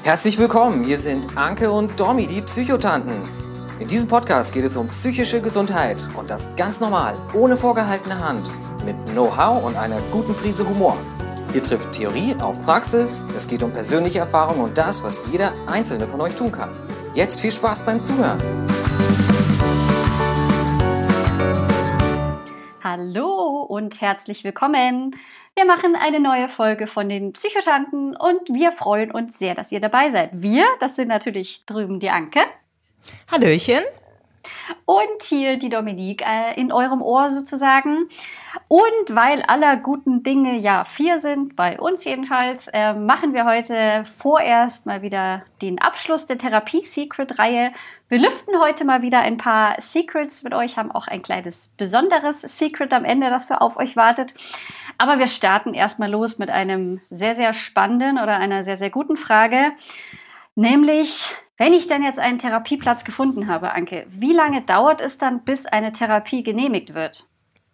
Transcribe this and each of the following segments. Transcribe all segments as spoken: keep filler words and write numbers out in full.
Herzlich willkommen, hier sind Anke und Domi, die Psychotanten. In diesem Podcast geht es um psychische Gesundheit und das ganz normal, ohne vorgehaltene Hand, mit Know-how und einer guten Prise Humor. Hier trifft Theorie auf Praxis, es geht um persönliche Erfahrungen und das, was jeder Einzelne von euch tun kann. Jetzt viel Spaß beim Zuhören. Hallo und herzlich willkommen. Wir machen eine neue Folge von den Psychotanten und wir freuen uns sehr, dass ihr dabei seid. Wir, das sind natürlich drüben die Anke. Hallöchen. Und hier die Dominique äh, in eurem Ohr sozusagen. Und weil aller guten Dinge ja vier sind, bei uns jedenfalls, äh, machen wir heute vorerst mal wieder den Abschluss der Therapie-Secret-Reihe. Wir lüften heute mal wieder ein paar Secrets mit euch, haben auch ein kleines besonderes Secret am Ende, das für auf euch wartet. Aber wir starten erstmal los mit einem sehr, sehr spannenden oder einer sehr, sehr guten Frage. Nämlich, wenn ich dann jetzt einen Therapieplatz gefunden habe, Anke, wie lange dauert es dann, bis eine Therapie genehmigt wird?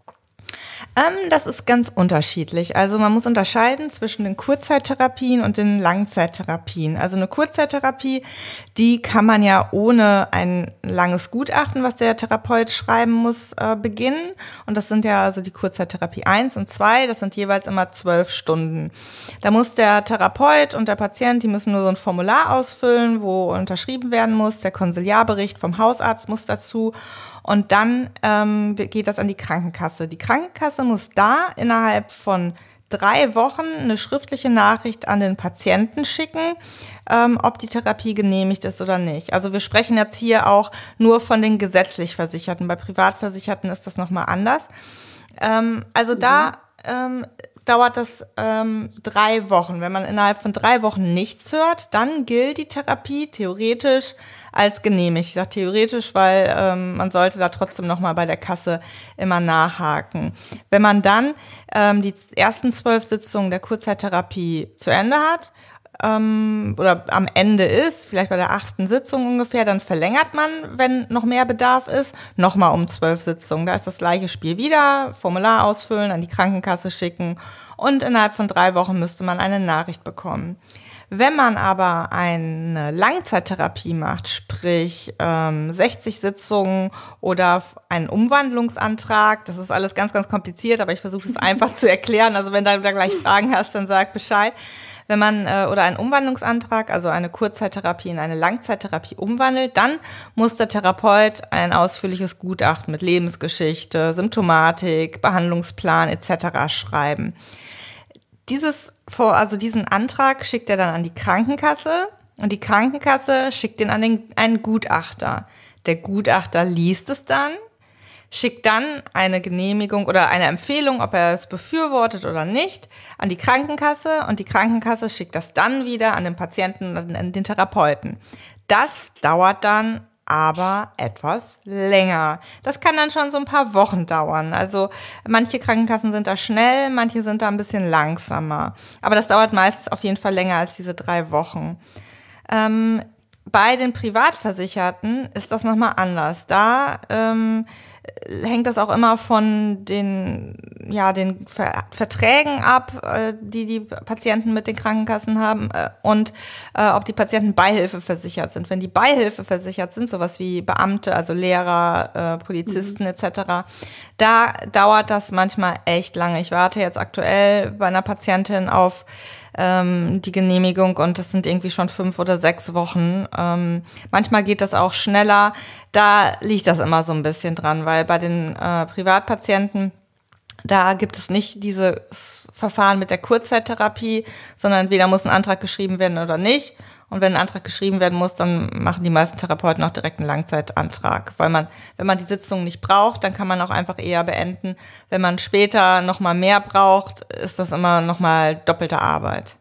Ähm, das ist ganz unterschiedlich. Also man muss unterscheiden zwischen den Kurzzeittherapien und den Langzeittherapien. Also eine Kurzzeittherapie, die kann man ja ohne ein langes Gutachten, was der Therapeut schreiben muss, äh, beginnen. Und das sind ja also die Kurzzeittherapie eins und zwei, das sind jeweils immer zwölf Stunden. Da muss der Therapeut und der Patient, die müssen nur so ein Formular ausfüllen, wo unterschrieben werden muss. Der Konsiliarbericht vom Hausarzt muss dazu. Und dann ähm, geht das an die Krankenkasse. Die Krankenkasse muss da innerhalb von drei Wochen eine schriftliche Nachricht an den Patienten schicken, ähm, ob die Therapie genehmigt ist oder nicht. Also wir sprechen jetzt hier auch nur von den gesetzlich Versicherten. Bei Privatversicherten ist das nochmal anders. Ähm, also mhm. da ähm, dauert das ähm, drei Wochen. Wenn man innerhalb von drei Wochen nichts hört, dann gilt die Therapie theoretisch als genehmigt. Ich sage theoretisch, weil ähm, man sollte da trotzdem nochmal bei der Kasse immer nachhaken. Wenn man dann ähm, die ersten zwölf Sitzungen der Kurzzeittherapie zu Ende hat ähm, oder am Ende ist, vielleicht bei der achten Sitzung ungefähr, dann verlängert man, wenn noch mehr Bedarf ist, nochmal um zwölf Sitzungen. Da ist das gleiche Spiel wieder, Formular ausfüllen, an die Krankenkasse schicken und innerhalb von drei Wochen müsste man eine Nachricht bekommen. Wenn man aber eine Langzeittherapie macht, sprich ähm, sechzig Sitzungen oder einen Umwandlungsantrag, das ist alles ganz, ganz kompliziert, aber ich versuche es einfach zu erklären. Also wenn du da gleich Fragen hast, dann sag Bescheid. Wenn man äh, oder einen Umwandlungsantrag, also eine Kurzzeittherapie in eine Langzeittherapie umwandelt, dann muss der Therapeut ein ausführliches Gutachten mit Lebensgeschichte, Symptomatik, Behandlungsplan et cetera schreiben. Dieses, also diesen Antrag schickt er dann an die Krankenkasse und die Krankenkasse schickt den an den, einen Gutachter. Der Gutachter liest es dann, schickt dann eine Genehmigung oder eine Empfehlung, ob er es befürwortet oder nicht, an die Krankenkasse und die Krankenkasse schickt das dann wieder an den Patienten und an den Therapeuten. Das dauert dann aber etwas länger. Das kann dann schon so ein paar Wochen dauern. Also manche Krankenkassen sind da schnell, manche sind da ein bisschen langsamer. Aber das dauert meistens auf jeden Fall länger als diese drei Wochen. Ähm, bei den Privatversicherten ist das nochmal anders. Da ähm, hängt das auch immer von den, ja, den Ver- Verträgen ab, äh, die die Patienten mit den Krankenkassen haben äh, und äh, ob die Patienten beihilfeversichert sind. Wenn die beihilfeversichert sind, sowas wie Beamte, also Lehrer, äh, Polizisten mhm. et cetera, da dauert das manchmal echt lange. Ich warte jetzt aktuell bei einer Patientin auf ähm, die Genehmigung und das sind irgendwie schon fünf oder sechs Wochen. Ähm, manchmal geht das auch schneller. Da liegt das immer so ein bisschen dran, weil bei den äh, Privatpatienten, da gibt es nicht dieses Verfahren mit der Kurzzeittherapie, sondern entweder muss ein Antrag geschrieben werden oder nicht. Und wenn ein Antrag geschrieben werden muss, dann machen die meisten Therapeuten auch direkt einen Langzeitantrag. Weil man, wenn man die Sitzung nicht braucht, dann kann man auch einfach eher beenden. Wenn man später noch mal mehr braucht, ist das immer noch mal doppelte Arbeit.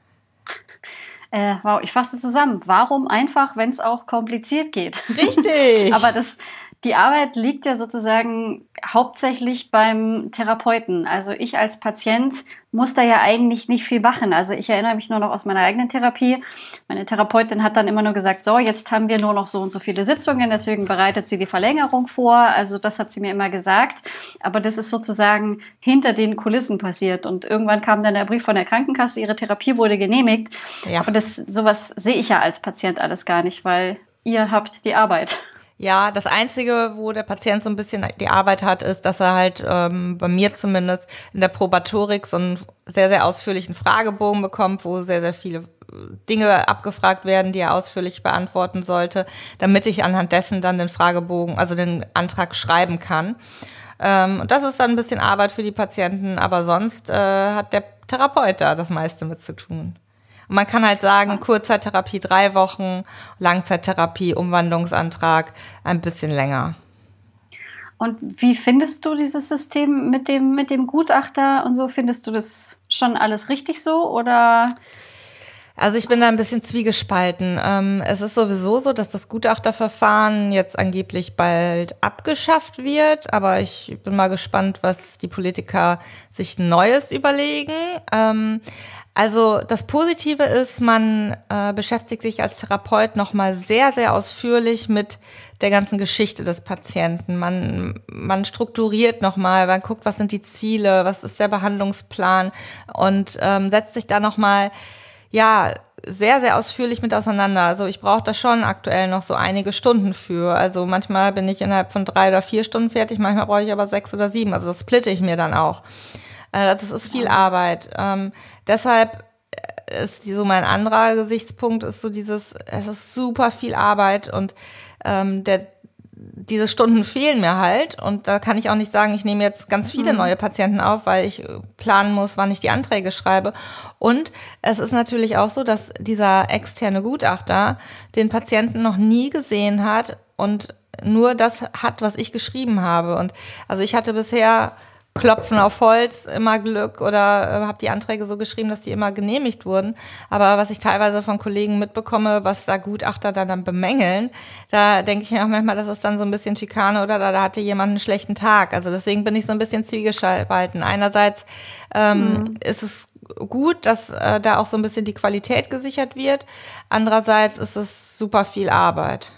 Äh, wow, ich fasse zusammen. Warum einfach, wenn es auch kompliziert geht? Richtig. Aber das, Die Arbeit liegt ja sozusagen hauptsächlich beim Therapeuten. Also ich als Patient muss da ja eigentlich nicht viel machen. Also ich erinnere mich nur noch aus meiner eigenen Therapie. Meine Therapeutin hat dann immer nur gesagt, so, jetzt haben wir nur noch so und so viele Sitzungen, deswegen bereitet sie die Verlängerung vor. Also das hat sie mir immer gesagt. Aber das ist sozusagen hinter den Kulissen passiert. Und irgendwann kam dann der Brief von der Krankenkasse, ihre Therapie wurde genehmigt. Ja. Aber das, sowas sehe ich ja als Patient alles gar nicht, weil ihr habt die Arbeit. Ja, das Einzige, wo der Patient so ein bisschen die Arbeit hat, ist, dass er halt ähm, bei mir zumindest in der Probatorik so einen sehr, sehr ausführlichen Fragebogen bekommt, wo sehr, sehr viele Dinge abgefragt werden, die er ausführlich beantworten sollte, damit ich anhand dessen dann den Fragebogen, also den Antrag schreiben kann. Ähm, und das ist dann ein bisschen Arbeit für die Patienten, aber sonst äh, hat der Therapeut da das meiste mit zu tun. Und man kann halt sagen, Kurzzeittherapie drei Wochen, Langzeittherapie, Umwandlungsantrag ein bisschen länger. Und wie findest du dieses System mit dem, mit dem Gutachter und so? Findest du das schon alles richtig so oder? Also ich bin da ein bisschen zwiegespalten. Ähm, es ist sowieso so, dass das Gutachterverfahren jetzt angeblich bald abgeschafft wird, aber ich bin mal gespannt, was die Politiker sich Neues überlegen. Ähm, Also das Positive ist, man äh, beschäftigt sich als Therapeut nochmal sehr, sehr ausführlich mit der ganzen Geschichte des Patienten. Man, man strukturiert nochmal, man guckt, was sind die Ziele, was ist der Behandlungsplan und ähm, setzt sich da nochmal, ja, sehr, sehr ausführlich mit auseinander. Also ich brauche da schon aktuell noch so einige Stunden für. Also manchmal bin ich innerhalb von drei oder vier Stunden fertig, manchmal brauche ich aber sechs oder sieben. Also das splitte ich mir dann auch. Das ist viel Arbeit. Ähm, deshalb ist so mein anderer Gesichtspunkt, ist so dieses, es ist super viel Arbeit und ähm, der, diese Stunden fehlen mir halt. Und da kann ich auch nicht sagen, ich nehme jetzt ganz viele mhm. neue Patienten auf, weil ich planen muss, wann ich die Anträge schreibe. Und es ist natürlich auch so, dass dieser externe Gutachter den Patienten noch nie gesehen hat und nur das hat, was ich geschrieben habe. Und also ich hatte bisher Klopfen auf Holz, immer Glück oder äh, habe die Anträge so geschrieben, dass die immer genehmigt wurden. Aber was ich teilweise von Kollegen mitbekomme, was da Gutachter dann, dann bemängeln, da denke ich mir auch manchmal, das ist dann so ein bisschen Schikane oder da, da hatte jemand einen schlechten Tag. Also deswegen bin ich so ein bisschen zwiegespalten. Einerseits ähm, mhm. ist es gut, dass äh, da auch so ein bisschen die Qualität gesichert wird. Andererseits ist es super viel Arbeit.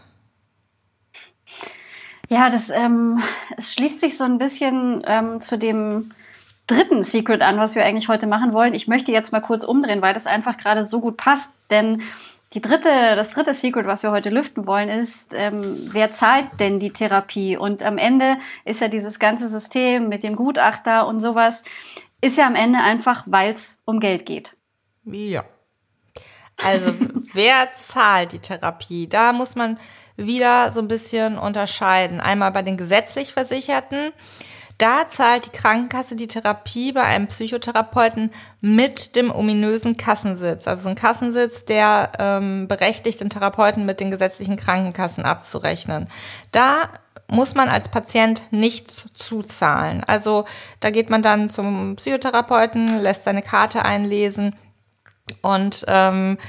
Ja, das ähm, es schließt sich so ein bisschen ähm, zu dem dritten Secret an, was wir eigentlich heute machen wollen. Ich möchte jetzt mal kurz umdrehen, weil das einfach gerade so gut passt. Denn die dritte, das dritte Secret, was wir heute lüften wollen, ist, ähm, wer zahlt denn die Therapie? Und am Ende ist ja dieses ganze System mit dem Gutachter und sowas, ist ja am Ende einfach, weil es um Geld geht. Ja. Also wer zahlt die Therapie? Da muss man wieder so ein bisschen unterscheiden. Einmal bei den gesetzlich Versicherten. Da zahlt die Krankenkasse die Therapie bei einem Psychotherapeuten mit dem ominösen Kassensitz. Also so ein Kassensitz, der ähm, berechtigt, den Therapeuten mit den gesetzlichen Krankenkassen abzurechnen. Da muss man als Patient nichts zuzahlen. Also da geht man dann zum Psychotherapeuten, lässt seine Karte einlesen und ähm,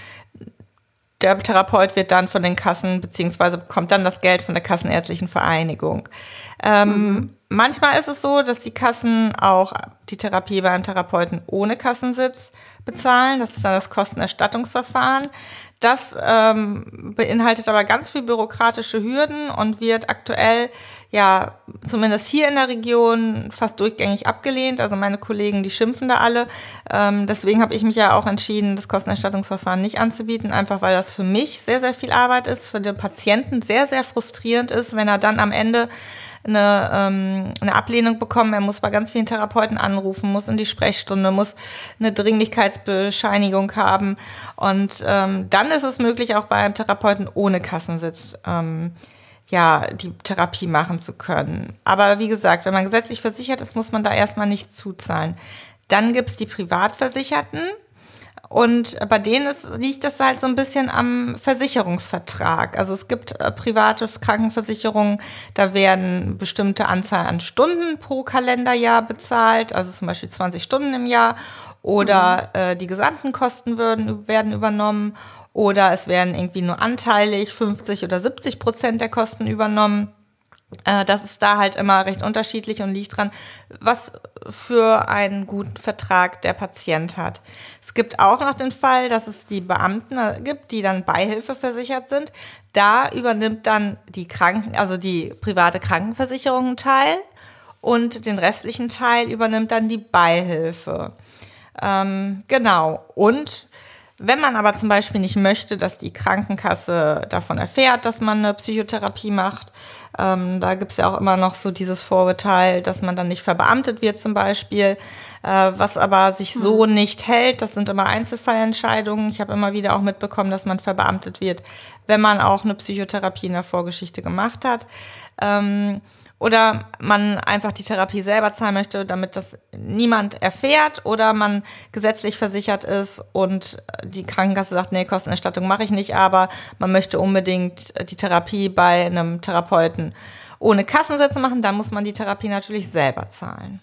der Therapeut wird dann von den Kassen, beziehungsweise bekommt dann das Geld von der Kassenärztlichen Vereinigung. Ähm, mhm. Manchmal ist es so, dass die Kassen auch die Therapie beim Therapeuten ohne Kassensitz bezahlen. Das ist dann das Kostenerstattungsverfahren. Das ähm, beinhaltet aber ganz viel bürokratische Hürden und wird aktuell, ja, zumindest hier in der Region fast durchgängig abgelehnt. Also meine Kollegen, die schimpfen da alle. Ähm, deswegen habe ich mich ja auch entschieden, das Kostenerstattungsverfahren nicht anzubieten, einfach weil das für mich sehr, sehr viel Arbeit ist, für den Patienten sehr, sehr frustrierend ist, wenn er dann am Ende eine, ähm, eine Ablehnung bekommen. Er muss bei ganz vielen Therapeuten anrufen, muss in die Sprechstunde, muss eine Dringlichkeitsbescheinigung haben. Und ähm, dann ist es möglich, auch bei einem Therapeuten ohne Kassensitz ähm, ja, die Therapie machen zu können. Aber wie gesagt, wenn man gesetzlich versichert ist, muss man da erstmal nichts zuzahlen. Dann gibt's die Privatversicherten. Und bei denen ist, liegt das halt so ein bisschen am Versicherungsvertrag. Also es gibt äh, private Krankenversicherungen, da werden bestimmte Anzahl an Stunden pro Kalenderjahr bezahlt, also zum Beispiel zwanzig Stunden im Jahr. Oder mhm. äh, die gesamten Kosten werden, werden übernommen. Oder es werden irgendwie nur anteilig fünfzig oder siebzig Prozent der Kosten übernommen. Äh, das ist da halt immer recht unterschiedlich und liegt dran, was für einen guten Vertrag der Patient hat. Es gibt auch noch den Fall, dass es die Beamten gibt, die dann beihilfeversichert sind. Da übernimmt dann die Kranken, also die private Krankenversicherung einen Teil und den restlichen Teil übernimmt dann die Beihilfe. Ähm, genau. Und wenn man aber zum Beispiel nicht möchte, dass die Krankenkasse davon erfährt, dass man eine Psychotherapie macht, ähm, da gibt's ja auch immer noch so dieses Vorurteil, dass man dann nicht verbeamtet wird zum Beispiel, äh, was aber sich so mhm. nicht hält. Das sind immer Einzelfallentscheidungen. Ich habe immer wieder auch mitbekommen, dass man verbeamtet wird, wenn man auch eine Psychotherapie in der Vorgeschichte gemacht hat. Ähm, Oder man einfach die Therapie selber zahlen möchte, damit das niemand erfährt. Oder man gesetzlich versichert ist und die Krankenkasse sagt, nee, Kostenerstattung mache ich nicht, aber man möchte unbedingt die Therapie bei einem Therapeuten ohne Kassensätze machen. Dann muss man die Therapie natürlich selber zahlen.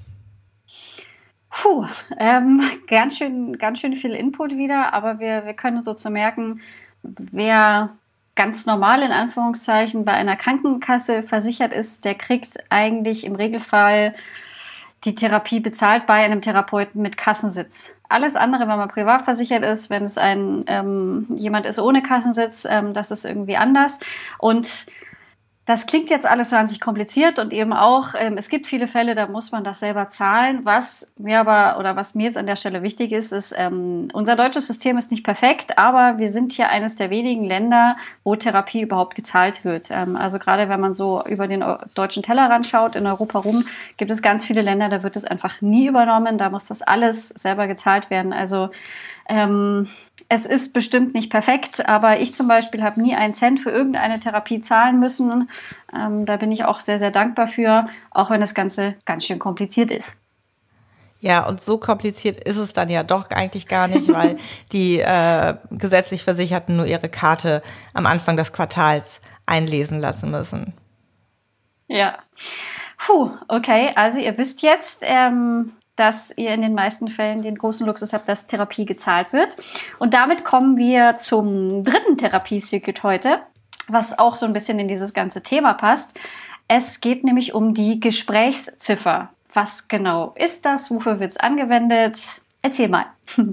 Puh, ähm, ganz schön, ganz schön viel Input wieder, aber wir, wir können so zu merken, wer ganz normal in Anführungszeichen bei einer Krankenkasse versichert ist, der kriegt eigentlich im Regelfall die Therapie bezahlt bei einem Therapeuten mit Kassensitz. Alles andere, wenn man privat versichert ist, wenn es ein ähm, jemand ist ohne Kassensitz, ähm, das ist irgendwie anders. Und das klingt jetzt alles wahnsinnig kompliziert und eben auch, ähm, es gibt viele Fälle, da muss man das selber zahlen. Was mir aber, oder was mir jetzt an der Stelle wichtig ist, ist, ähm, unser deutsches System ist nicht perfekt, aber wir sind hier eines der wenigen Länder, wo Therapie überhaupt gezahlt wird. Ähm, also gerade wenn man so über den deutschen Tellerrand schaut, in Europa rum, gibt es ganz viele Länder, da wird es einfach nie übernommen, da muss das alles selber gezahlt werden. Also, ähm, es ist bestimmt nicht perfekt, aber ich zum Beispiel habe nie einen Cent für irgendeine Therapie zahlen müssen. Ähm, da bin ich auch sehr, sehr dankbar für, auch wenn das Ganze ganz schön kompliziert ist. Ja, und so kompliziert ist es dann ja doch eigentlich gar nicht, weil die äh, gesetzlich Versicherten nur ihre Karte am Anfang des Quartals einlesen lassen müssen. Ja. Puh, okay, also ihr wisst jetzt, ähm, dass ihr in den meisten Fällen den großen Luxus habt, dass Therapie gezahlt wird. Und damit kommen wir zum dritten Therapiesecret heute, was auch so ein bisschen in dieses ganze Thema passt. Es geht nämlich um die Gesprächsziffer. Was genau ist das? Wofür wird es angewendet? Erzähl mal.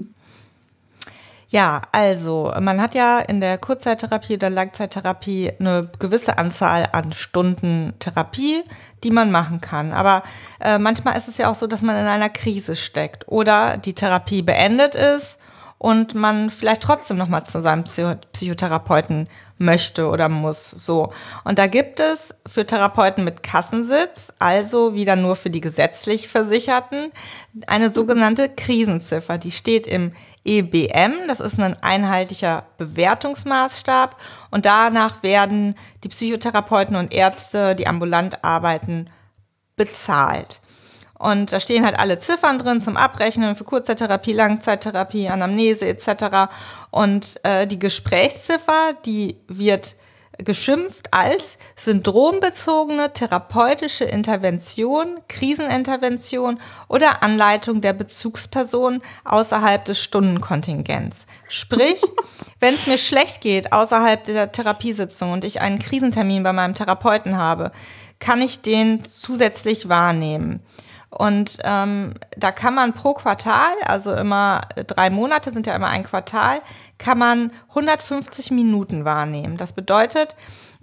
Ja, also man hat ja in der Kurzzeittherapie oder Langzeittherapie eine gewisse Anzahl an Stunden Therapie, die man machen kann. Aber äh, manchmal ist es ja auch so, dass man in einer Krise steckt oder die Therapie beendet ist und man vielleicht trotzdem noch mal zu seinem Psycho- Psychotherapeuten möchte oder muss. So. Und da gibt es für Therapeuten mit Kassensitz, also wieder nur für die gesetzlich Versicherten, eine sogenannte Krisenziffer. Die steht im E B M, das ist ein einheitlicher Bewertungsmaßstab und danach werden die Psychotherapeuten und Ärzte, die ambulant arbeiten, bezahlt. Und da stehen halt alle Ziffern drin zum Abrechnen für Kurzzeittherapie, Langzeittherapie, Anamnese et cetera. Und äh, die Gesprächsziffer, die wird geschimpft als syndrombezogene therapeutische Intervention, Krisenintervention oder Anleitung der Bezugsperson außerhalb des Stundenkontingents. Sprich, wenn es mir schlecht geht außerhalb der Therapiesitzung und ich einen Krisentermin bei meinem Therapeuten habe, kann ich den zusätzlich wahrnehmen. Und ähm, da kann man pro Quartal, also immer drei Monate sind ja immer ein Quartal, kann man hundertfünfzig Minuten wahrnehmen. Das bedeutet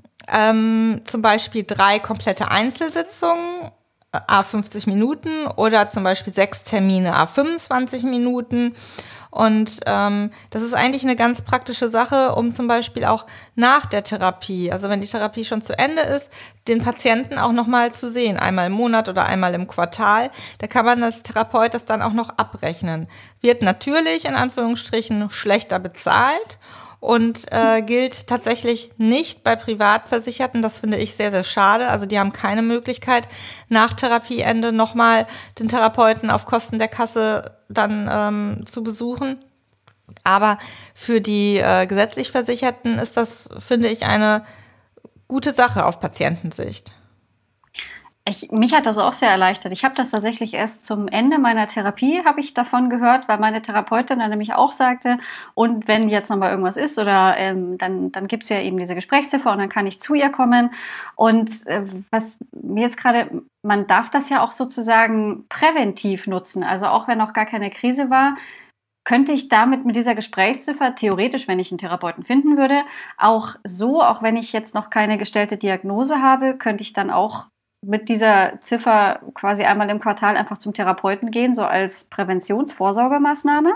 ähm, zum Beispiel drei komplette Einzelsitzungen, à fünfzig Minuten oder zum Beispiel sechs Termine, à fünfundzwanzig Minuten. Und ähm, das ist eigentlich eine ganz praktische Sache, um zum Beispiel auch nach der Therapie, also wenn die Therapie schon zu Ende ist, den Patienten auch nochmal zu sehen, einmal im Monat oder einmal im Quartal. Da kann man als Therapeut das dann auch noch abrechnen. Wird natürlich in Anführungsstrichen schlechter bezahlt und äh, gilt tatsächlich nicht bei Privatversicherten. Das finde ich sehr, sehr schade. Also die haben keine Möglichkeit, nach Therapieende nochmal den Therapeuten auf Kosten der Kasse dann ähm, zu besuchen. Aber für die äh, gesetzlich Versicherten ist das, finde ich, eine gute Sache auf Patientensicht. Ich, mich hat das auch sehr erleichtert. Ich habe das tatsächlich erst zum Ende meiner Therapie, habe ich davon gehört, weil meine Therapeutin dann nämlich auch sagte, und wenn jetzt nochmal irgendwas ist oder ähm, dann, dann gibt es ja eben diese Gesprächsziffer und dann kann ich zu ihr kommen. Und äh, was mir jetzt gerade, man darf das ja auch sozusagen präventiv nutzen. Also auch wenn noch gar keine Krise war, könnte ich damit mit dieser Gesprächsziffer theoretisch, wenn ich einen Therapeuten finden würde, auch so, auch wenn ich jetzt noch keine gestellte Diagnose habe, könnte ich dann auch mit dieser Ziffer quasi einmal im Quartal einfach zum Therapeuten gehen, so als Präventionsvorsorgemaßnahme?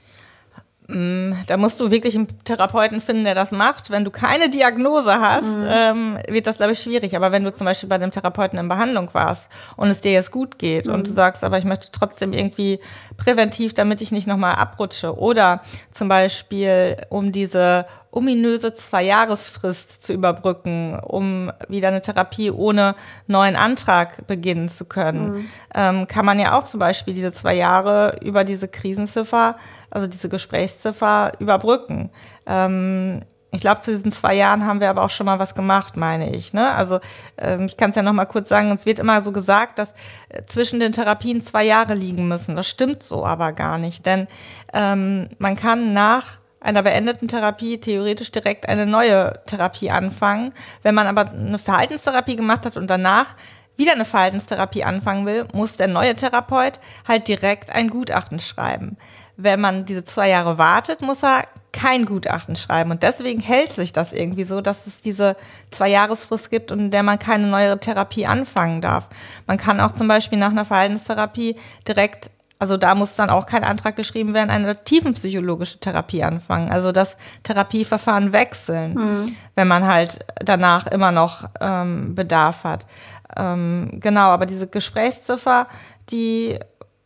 Da musst du wirklich einen Therapeuten finden, der das macht. Wenn du keine Diagnose hast, mhm. ähm, wird das, glaube ich, schwierig. Aber wenn du zum Beispiel bei dem Therapeuten in Behandlung warst und es dir jetzt gut geht mhm. und du sagst, aber ich möchte trotzdem irgendwie präventiv, damit ich nicht nochmal abrutsche. Oder zum Beispiel, um diese ominöse Zwei-Jahresfrist zu überbrücken, um wieder eine Therapie ohne neuen Antrag beginnen zu können, mhm. ähm, kann man ja auch zum Beispiel diese zwei Jahre über diese Krisenziffer, also diese Gesprächsziffer überbrücken. Ähm, ich glaube, zu diesen zwei Jahren haben wir aber auch schon mal was gemacht, meine ich. Ne? Also ähm, ich kann es ja noch mal kurz sagen, es wird immer so gesagt, dass äh, zwischen den Therapien zwei Jahre liegen müssen. Das stimmt so aber gar nicht, denn ähm, man kann nach einer beendeten Therapie theoretisch direkt eine neue Therapie anfangen. Wenn man aber eine Verhaltenstherapie gemacht hat und danach wieder eine Verhaltenstherapie anfangen will, muss der neue Therapeut halt direkt ein Gutachten schreiben. Wenn man diese zwei Jahre wartet, muss er kein Gutachten schreiben. Und deswegen hält sich das irgendwie so, dass es diese Zwei-Jahresfrist gibt, in der man keine neue Therapie anfangen darf. Man kann auch zum Beispiel nach einer Verhaltenstherapie direkt, also da muss dann auch kein Antrag geschrieben werden, eine tiefenpsychologische Therapie anfangen. Also das Therapieverfahren wechseln, mhm. wenn man halt danach immer noch ähm, Bedarf hat. Ähm, genau, aber diese Gesprächsziffer, die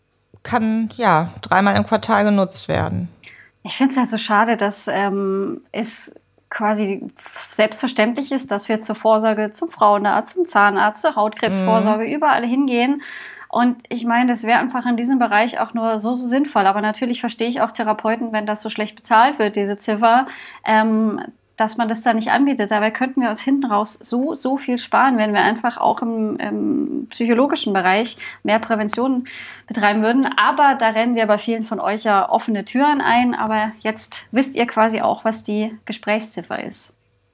kann ja dreimal im Quartal genutzt werden. Ich finde es halt so schade, dass ähm, es quasi selbstverständlich ist, dass wir zur Vorsorge zum Frauenarzt, zum Zahnarzt, zur Hautkrebsvorsorge mhm. überall hingehen. Und ich meine, das wäre einfach in diesem Bereich auch nur so, so sinnvoll. Aber natürlich verstehe ich auch Therapeuten, wenn das so schlecht bezahlt wird, diese Ziffer, ähm, dass man das da nicht anbietet. Dabei könnten wir uns hinten raus so, so viel sparen, wenn wir einfach auch im, im psychologischen Bereich mehr Prävention betreiben würden. Aber da rennen wir bei vielen von euch ja offene Türen ein. Aber jetzt wisst ihr quasi auch, was die Gesprächsziffer ist.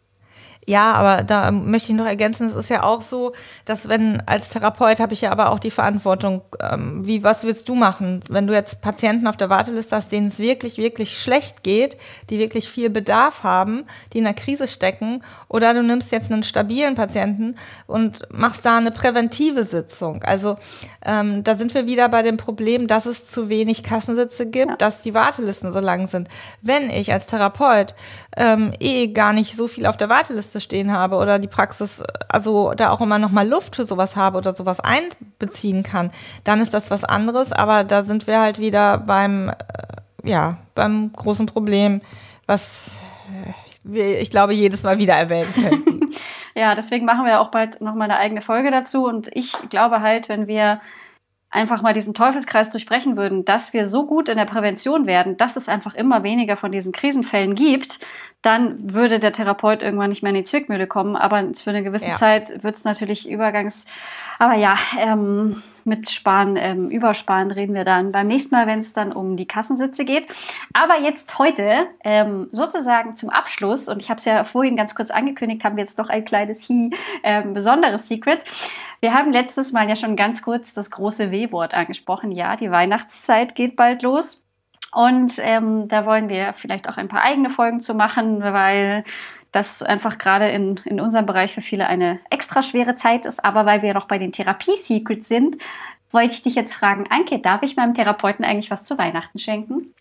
Ja, aber da möchte ich noch ergänzen, es ist ja auch so, dass wenn, als Therapeut habe ich ja aber auch die Verantwortung, ähm, wie, was willst du machen? Wenn du jetzt Patienten auf der Warteliste hast, denen es wirklich, wirklich schlecht geht, die wirklich viel Bedarf haben, die in einer Krise stecken, oder du nimmst jetzt einen stabilen Patienten und machst da eine präventive Sitzung. Also ähm, da sind wir wieder bei dem Problem, dass es zu wenig Kassensitze gibt, ja. dass die Wartelisten so lang sind. Wenn ich als Therapeut ähm, eh gar nicht so viel auf der Warteliste stehen habe oder die Praxis, also da auch immer noch mal Luft für sowas habe oder sowas einbeziehen kann, dann ist das was anderes, aber da sind wir halt wieder beim, äh, ja, beim großen Problem, was äh, wir, ich glaube, jedes Mal wieder erwähnen könnten. Ja, deswegen machen wir auch bald noch mal eine eigene Folge dazu und ich glaube halt, wenn wir einfach mal diesen Teufelskreis durchbrechen würden, dass wir so gut in der Prävention werden, dass es einfach immer weniger von diesen Krisenfällen gibt, dann würde der Therapeut irgendwann nicht mehr in die Zwickmühle kommen. Aber für eine gewisse ja. Zeit wird es natürlich übergangs... Aber ja, ähm, mit Sparen, ähm, Übersparen reden wir dann beim nächsten Mal, wenn es dann um die Kassensitze geht. Aber jetzt heute ähm, sozusagen zum Abschluss, und ich habe es ja vorhin ganz kurz angekündigt, haben wir jetzt noch ein kleines Hi, ähm, besonderes Secret. Wir haben letztes Mal ja schon ganz kurz das große W-Wort angesprochen. Ja, die Weihnachtszeit geht bald los. Und ähm, da wollen wir vielleicht auch ein paar eigene Folgen zu machen, weil das einfach gerade in, in unserem Bereich für viele eine extra schwere Zeit ist. Aber weil wir noch bei den Therapie-Secrets sind, wollte ich dich jetzt fragen, Anke, darf ich meinem Therapeuten eigentlich was zu Weihnachten schenken?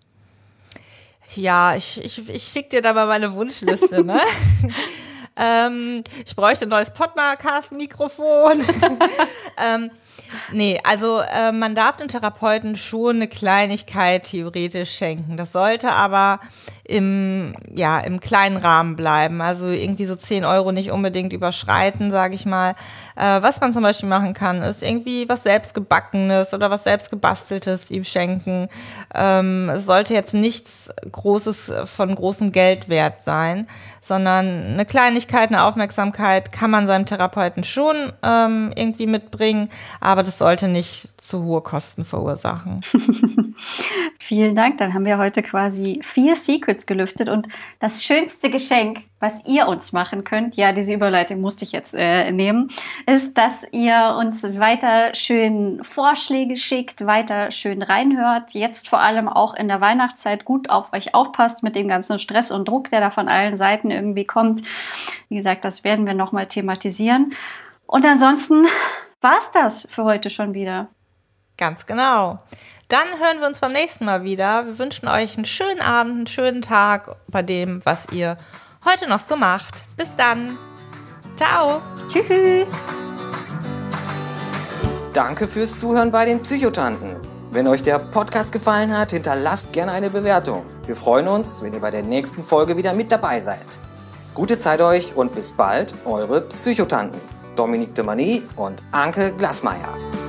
Ja, ich, ich, ich schicke dir da mal meine Wunschliste, ne? ähm, ich bräuchte ein neues Podcast-Mikrofon. ähm, Nee, also äh, man darf dem Therapeuten schon eine Kleinigkeit theoretisch schenken. Das sollte aber im, ja, im kleinen Rahmen bleiben. Also irgendwie so zehn Euro nicht unbedingt überschreiten, sage ich mal. Äh, was man zum Beispiel machen kann, ist irgendwie was Selbstgebackenes oder was Selbstgebasteltes ihm schenken. Ähm, es sollte jetzt nichts Großes von großem Geld wert sein, sondern eine Kleinigkeit, eine Aufmerksamkeit kann man seinem Therapeuten schon ähm, irgendwie mitbringen, aber das sollte nicht zu hohe Kosten verursachen. Vielen Dank, dann haben wir heute quasi vier Secrets gelüftet und das schönste Geschenk, was ihr uns machen könnt, ja, diese Überleitung musste ich jetzt äh, nehmen, ist, dass ihr uns weiter schön Vorschläge schickt, weiter schön reinhört, jetzt vor allem auch in der Weihnachtszeit gut auf euch aufpasst mit dem ganzen Stress und Druck, der da von allen Seiten irgendwie kommt. Wie gesagt, das werden wir nochmal thematisieren. Und ansonsten war's das für heute schon wieder. Ganz genau. Dann hören wir uns beim nächsten Mal wieder. Wir wünschen euch einen schönen Abend, einen schönen Tag bei dem, was ihr heute noch so macht. Bis dann. Ciao. Tschüss. Danke fürs Zuhören bei den Psychotanten. Wenn euch der Podcast gefallen hat, hinterlasst gerne eine Bewertung. Wir freuen uns, wenn ihr bei der nächsten Folge wieder mit dabei seid. Gute Zeit euch und bis bald, eure Psychotanten. Dominique de Mani und Anke Glasmeier.